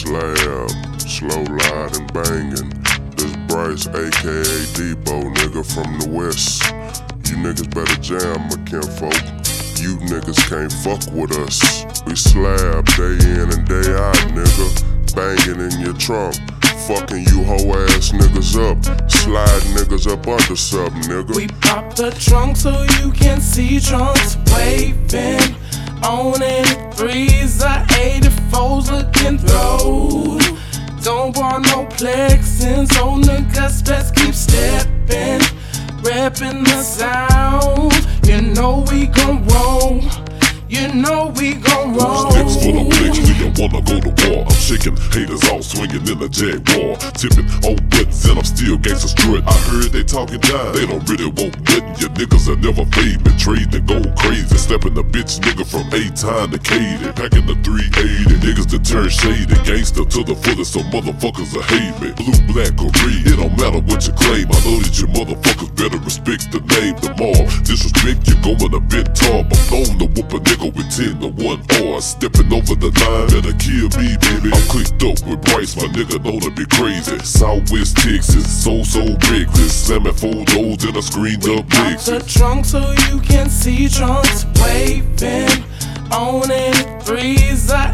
Slab, slow sliding, banging. This Bryce, aka Debo, nigga from the West. You niggas better jam, my kinfolk. You niggas can't fuck with us. We slab day in and day out, nigga. Banging in your trunk. Fucking you hoe ass niggas up. Slide niggas up under something, nigga. We pop the trunk so you can see trunks waving. On 83s or 84s looking through. Don't want no plexing, so niggas best keep stepping. Reppin' the sound, you know we gon' roll. You know we gon' roll. Sticks full of flicks, we don't wanna go to war. I'm shaking haters off, swinging in a Jaguar. Tipping on buttons and I'm still gangsta strut. I heard they talking down, they don't really want nothing. Your niggas will never fade me, trade and go crazy. Stepping the bitch nigga from A-Time to Katy. Packing the 380, niggas that turn shady. Gangsta to the fullest, so motherfuckers will hate me. Blue, black, or red, it don't matter what you claim. I know that you motherfuckers better respect the name, the mob. Disrespect, you're going a bit tall. I'm known to whoop a nigga with 10 to 1 R. Stepping over the line, better kill me, baby. I'm clicked up with Bryce, my nigga know to be crazy. Southwest Texas, so reckless. Slamming 4 doors in a screened up Lexus. Pop the trunk so you can see trunks waving. On 83s or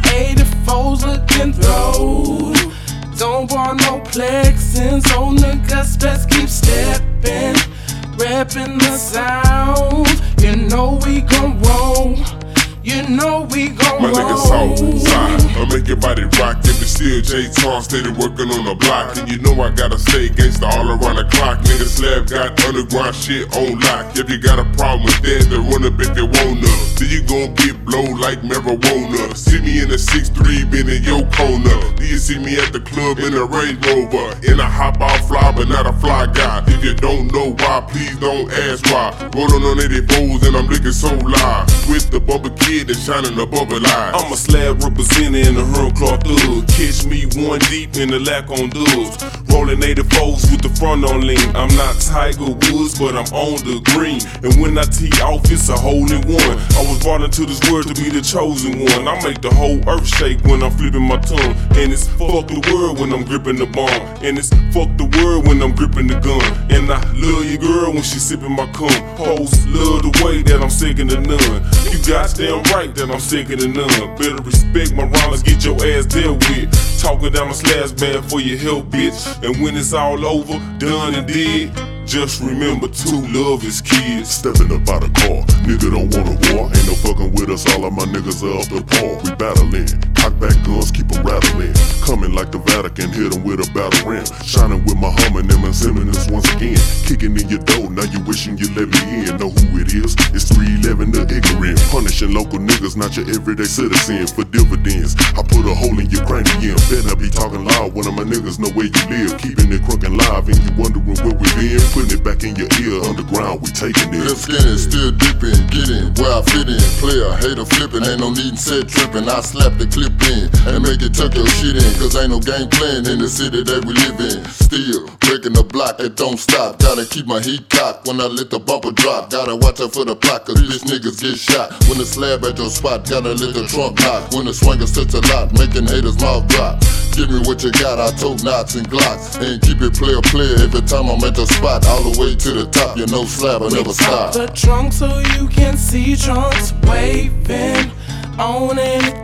84s looking through. Don't want no plexing, so niggas best keep stepping. Reppin' the sound, you know we gon' roll. You know we gon' roll. My nigga Southside, I make your body rock. If it's still J-Tar, steady working on the block. And you know I gotta stay gangsta all around the clock. Nigga Slab got underground shit on lock. If you got a problem with that, then run up if you wanna. Then you gon' get blowed like marijuana. See me in a 6'3", been in your corner. Do you see me at the club in a Range Rover? In a hop out fly, but not a fly guy. If you don't know why, please don't ask why. Rolling on 84s and I'm looking so live. With the bumper kid that's shining above a line. I'm a slab representing in the Herb Clark Hood. Catch me one deep in the lack on dubs. Rolling 84s with the front on lean. I'm not Tiger Woods, but I'm on the green. And when I tee off, it's a hole in one. I was brought into this world to be the chosen one. I make the whole earth shake when I'm flipping my tongue. And it's fuck the world when I'm gripping the bomb. And it's fuck the world when I'm gripping the gun. And I love your girl when she sipping my cum. Hoes love the way that I'm second to none. You goddamn right that I'm second to none. Better respect my rhymes, get your ass dealt with. Talking down my slash band for your help, bitch. And when it's all over, done and dead, just remember to love his kids. Stepping up out the car, nigga don't want a war. Ain't no fucking with us, all of my niggas are up the par. We battling, cock back guns, keep them rattling. Coming like the Vatican, hit them with a battle ram. Shining with my Hummer, them and Simmons once again. Kicking in your door, now you wishing you let me in. Know who it is, it's 311 the ignorant. Punishing local niggas, not your everyday citizen. For dividends, I put a hole in your cranium. Better be talking loud, one of my niggas know where you live. Keeping it crunk and live, and you wondering where we been. Putting it back in your ear, underground, we taking it. Still skinning, still dipping, getting where I fit in. Player, hater flipping, ain't no need set tripping. I slap the clip in and make it tuck your shit in. Cause ain't no game playing in the city that we live in. Still breaking the block, it don't stop. Gotta keep my heat cocked when I let the bumper drop. Gotta watch out for the block, cause bitch niggas get shot. When the slab at your spot, gotta let the trunk knock. When the swingers touch a lot, making haters mouth drop. Give me what you got, I tote knots and glocks. And keep it player every time I'm at the spot. All the way to the top, you know slab, I never stop. The trunk so you can see trunks waving. On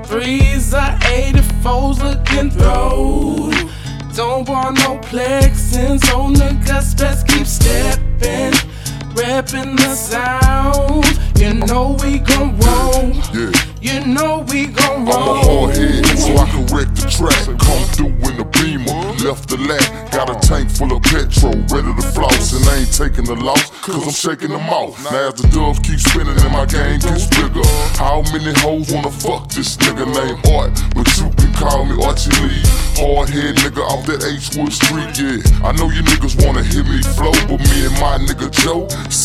83s or 84s looking through. Don't want no plexing, so niggas best keep stepping. Reppin' the sound, you know we gon' roll. Yeah. You know we gon' roll. I'm a hard head, so I can wreck the track. Come through in the Beamer, left the lack. Got a tank full of petrol, ready to floss. And I ain't taking the loss, cause I'm shaking them off. Now as the doves keep spinning and my game gets bigger. How many hoes wanna fuck this nigga named Art? But you can call me Archie Lee. Hard head nigga off that H-Wood Street, yeah. I know you niggas wanna hear me flow, but me and my nigga Joe,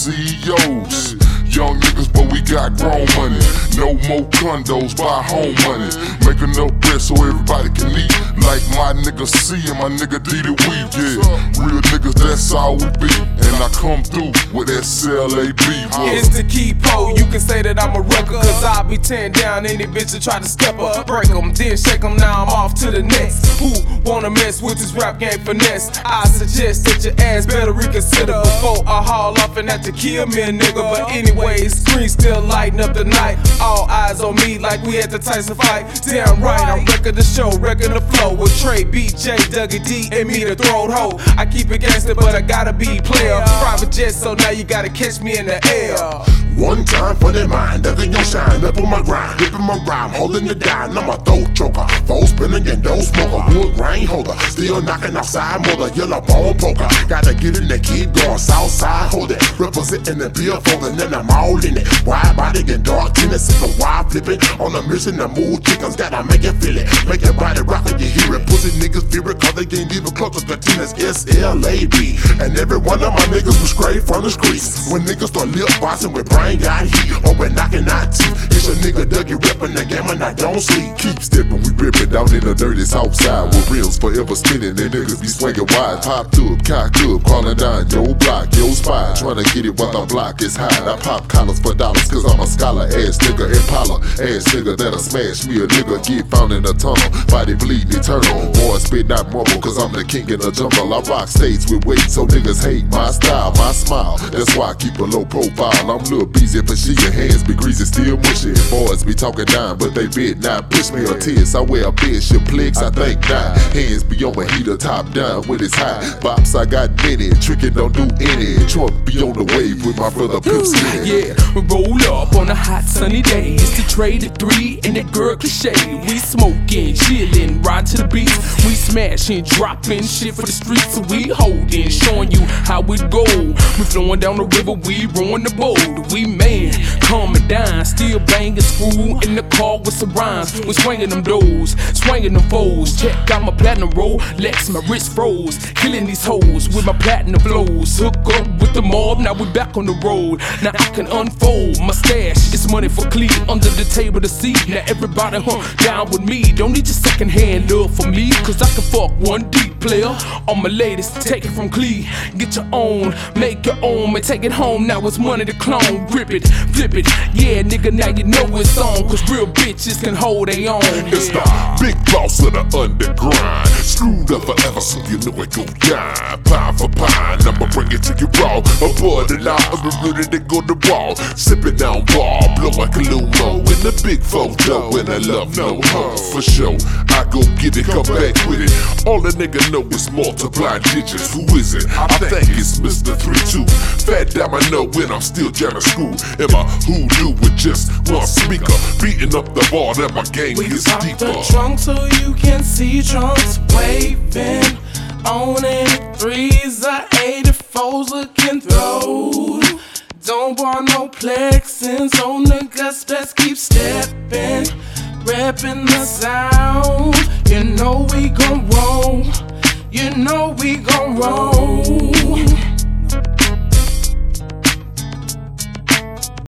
CEOs. Young niggas, but we got grown money. No more condos, buy home money. Make enough bread so everybody can eat. Like my nigga C and my nigga D the Weed, yeah. Real niggas, that's all we be. And I come through with SLAB, boy. It's the key pole, you can say that I'm a wrecker. Cause I be be tearing down any bitch that try to step up. Break them, then shake them, now I'm off to the next. Who wanna mess with this rap game finesse? I suggest that your ass better reconsider before I haul off and have to kill me a nigga. But anyways, screen still lighting up the night. All eyes on me like we at the Tyson fight. Damn right, I'm wrecking the show, wrecking the flow with Trey, BJ, Dougie D, and me the throat hoe. I keep it gangster, but I gotta be player. Private jet, so now you gotta catch me in the air. One time for that mind, ducking your shine, up on my grind, dipping my rhyme, holding it down, I'm a throat choker, foe spinning and dough smoker, wood grain holder, still knocking outside mother, yellow bone poker, gotta get in the kid going south side, hold it, representing the beer folding, and I'm all in it, wide body and dark tennis, sipping wide flipping, on a mission to move chickens, gotta make it feel it, make your body rock and you hear it, pussy niggas fear it, cause they ain't even close to the tennis, SLAB, and every one of my niggas was straight from the streets, when niggas start lip boxing with brain got heat, open knocking out teeth. It's a nigga Dougie reppin' the game and I don't sleep. Keep steppin', we rippin' down in the dirty south side with rims forever spinning and niggas be swinging wide. Popped up, cocked up, crawling down your block, your spot, trying to get it while the block is high. I pop collars for dollars cause I'm a scholar ass nigga, Impala ass nigga that'll smash me a nigga, get found in a tunnel, body bleeding eternal. Boy spit not mumble cause I'm the king in the jungle. I rock states with weight so niggas hate my style, my smile. That's why I keep a low profile. I'm Lil Beezy, but she your hands be greasy, still mushy. Boys be talking down, but they bid not push me or tears. I wear a bishop plex, I think not. Hands be on my heater, top down when it's high. Bops, I got many, trickin' don't do any. Trump be on the wave with my brother Pimp Skinny. Yeah, we roll up on a hot sunny day. It's the trade at 3 and that girl cliche. We smoking, chillin', ride to the beats. We smashing, dropping shit for the streets. So we holding, showing you how it go. We flowing down the river, we rowing the boat. We man, calming down, still banging screw in the car with some rhymes. We swinging them doors, swinging them foes. Check out my platinum Rolex, my wrist froze. Killing these hoes with my platinum flows. Hook up with the mob, now we back on the road. Now I can unfold my stash. It's money for Clee, under the table to see. Now everybody down with me. Don't need your second hand love for me, cause I can fuck one deep player. All my ladies, take it from Clee. Get your own, make your own, and take it home. Now it's money to clone. Grip it, flip it, yeah nigga now you know it's on. Cause real bitches can hold they own. It's the big boss of the underground. Screwed up forever so you know it go down. Pine for pine, I'ma bring it to you raw. Above the line, I'm ready to go to wall. Sipping down bar, blow like a Lumo. In the big photo, and I love no harm. For sure, I go get it, come back with it. All the nigga know is multiply digits. Who is it? I think it's Mr. 32. Fat damn I know when I'm still jamming school. In my hoodoo with just one speaker, beating up the bar that my game We gets pop deeper. the trunk so you can see trunks waving. On 83s or 84s looking through. Don't want no plexing, so niggas best keep stepping. Reppin' the sound, you know we gon' roll. You know we gon' roll.